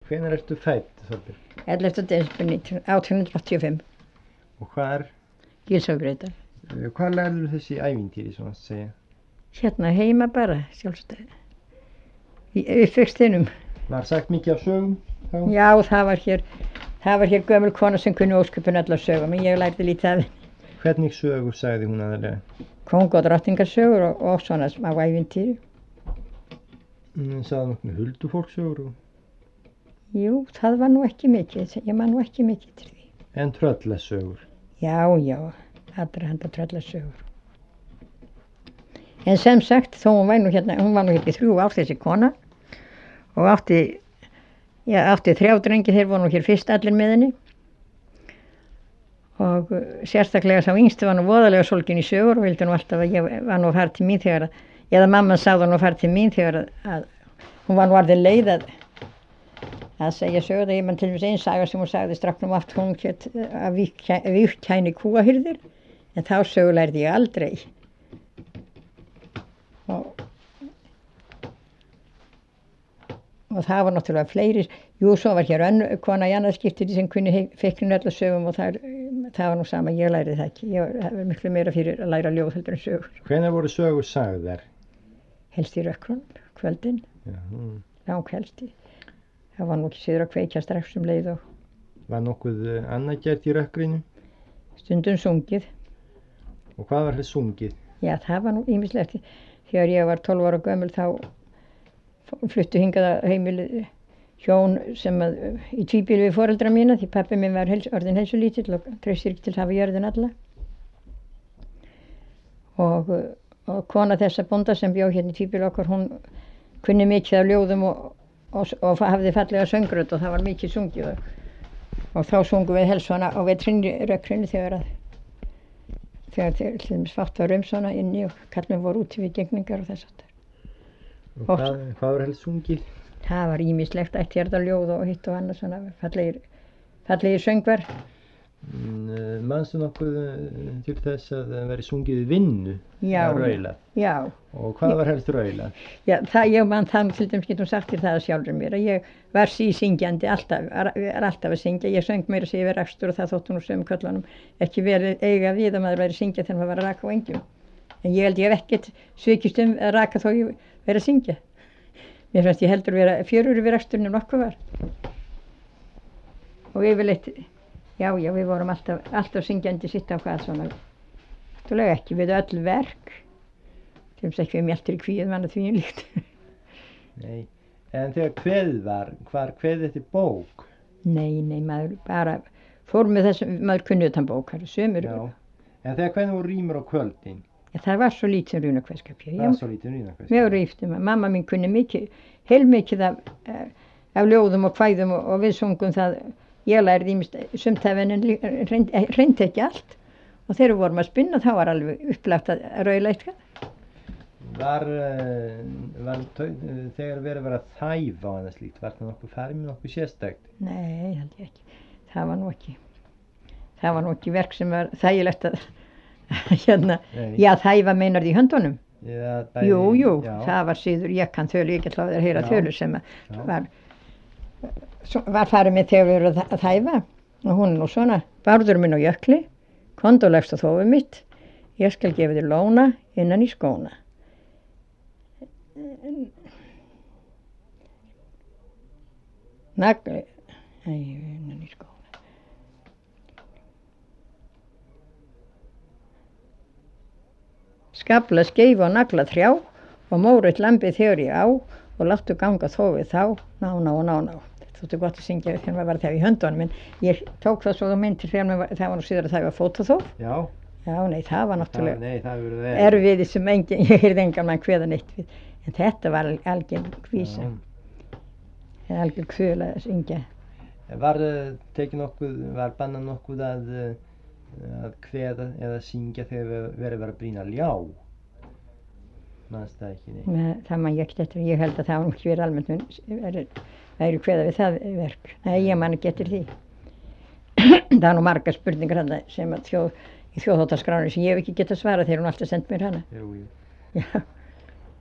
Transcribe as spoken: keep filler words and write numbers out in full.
Hvenær ertu fædd, Þorbjörg? ellefta desember átján hundruð áttatíu og fimm. Og hvar, Gilsárbrautar. uh, hvar lærðu þessi ævintýri, svona að segja? Hérna heima bara, sjálfstæði. Í uppvextinum. Var sagt mikið af sögum þá? Já, það var hér, það var hér gömul kona sem kunni ósköpun allar sögum, en ég lærði lítið af henni. Hvernig sögur sagði hún aðalega? Kónga og drottningarsögur og, og svona smá ævintýri. Mm, sagði nokkuð með huldufólkssögur og... Jú, það var nú ekki mikið, ég man nú ekki mikið til því. En tröllasögur? Já, já, allra handa tröllasögur. En sem sagt, þó hún var nú hérna, hún var nú hérna í þrjú ár þessi kona og átti, já, átti þrjá drengi, þeir voru nú hér fyrst allir með henni. Og uh, sérstaklega sá yngsti var nú voðalega sólgin í sögur og vildi nú alltaf að ég var nú að fara til mín þegar að, eða mamman sagði nú að fara til mín þegar að, að hún var nú orðin leið að að segja sögur. Það ég man til dæmis einn saga sem hún sagði stráknum oft, hún hét að víkkæni kúahyrðir, en þá sögu lærði ég aldrei. Og, og það var náttúrulega fleiri. Jú, svo var hér önnu kona í annað skiptið sem kunni feiknin öll að sögum og það, það var nú sama, ég lærði það ekki. Ég var, var miklu meira fyrir að læra ljóð heldur en sögur. Hvenær voru sögur sagðar? Helst í rökkrun, kvöldin, Já, mm. lang helst í. Það var nú ekki síður að kveikja strax um leið og Var nokkuð uh, annað gert í rökkrinu? stundum sungið. Og hvað var þess sungið? Já, það var nú ýmislegt. Þegar ég var tólf ára gömul þá fluttu hingað að heimilið hjón sem að, í tvíbýli við foreldra mína, því pabbi minn var heils, orðin heilsulítill og treystir ekki til að hafa jörðin alla. Og, og kona þessa bónda sem bjó hérna í tvíbýli okkar, hún kunni mikið af ljóðum og, og, og hafði fallega söngrödd og það var mikið sungið. Og, og þá sungum við helst svona á vetrinni rökkrinu þegar að þegar til dæmis fátt var um svona inni og kallmenn voru úti við gegningar og þess aftur. Og hvað, hvað var helst sungið? Það var ýmislegt, ættjarðarljóð og hitt og annað svona fallegir, fallegir söngvar. Mm, manstu nokkuð uh, til þess að það veri sungið í vinnu? Já, eða raulað? Já. Og hvað var helst raulað? Já, það, ég man það til dæmis getum sagt þér það að sjálfur mér að ég var sísyngjandi alltaf, er alltaf að syngja. Ég söng meira sig yfir akstur og það þóttu nú sögum köllunum ekki verið eiga við að maður væri að syngja þegar maður var að raka á engjum. En ég held ég hef ekkert svikist um að raka þó ég verið að syngja. Mér finnst ég heldur vera fjörur yfir aksturinn en nokkuð var. Og yfirleitt, já, já, við vorum alltaf, alltaf syngjandi sitt á hvað svona. Náttúrulega ekki við öll verk. Til þess ekki við mjöltur í kvíð, mann að því líkt. Nei, en þegar kveðið var, hvar kveðið þetta bók? Nei, nei, maður bara fór með þessum, maður kunnið þann bókar, sömur. Já, en þegar hvernig voru rýmur á kvöldin? Já, það var svo lítið rúnakveðskap. Það var svo lítið rúnakveðskap? Mjög ríftum, mamma mín kunni mikið, heilmikið af, af ljóðum og kvæðum og, og við sungum það. Ég lærði ímist sumtæfin en reyndi ekki allt og þegar við vorum að spinna þá var alveg upplagt að raula eitthvað. Var, var þegar verið að vera að þæfa á annað slíkt, var það nokkuð farið með nokkuð sérstækt? Nei, held ég ekki. Það var nú ekki, það var nú ekki verk sem var þægilegt að, hérna, Nei. Já, þæfa meinar því höndunum. Já, bæði, jú, jú, já. Það var síður, ég kann þölu, ég get láðið að heyra þölu sem var, var farið með þegar við erum að þæfa og hún er nú svona, barður minn á jökli, kondolegst á þófið mitt, ég skal gefa þér lóna innan í skóna. Nagli, nei, innan í skóna. Skafla skeif og nagla þrjá og mórið lambið þegar ég á og láttu ganga þófið þá, ná, ná, ná, ná. Þetta þóttu gott að syngja þegar maður var að þefa í höndunum, en ég tók það svo þú myndir þegar það var nú síðar að það var fótaþóf. Já. Já, nei, það var náttúrulega það, nei, það erfiði sem engin, ég heyrði engan mann hveða neitt við. En þetta var algjör kvísa, algjör kvöl að syngja. Var tekið nokkuð, var bannað nokkuð að, að kveða eða syngja þegar verið var að brýna ljá? Manst það ekki, nei? Nei, það man ég ekkert eftir, ég held að það var ekki verið almennt, væri kveða við það verk. Nei, ég man ekki eftir því. Það er nú margar spurningar hana sem að þjóð, í þjóðháttaskráni sem ég hef ekki getað svarað þegar hún alltaf sendt mér hana. Jú, jú. Já.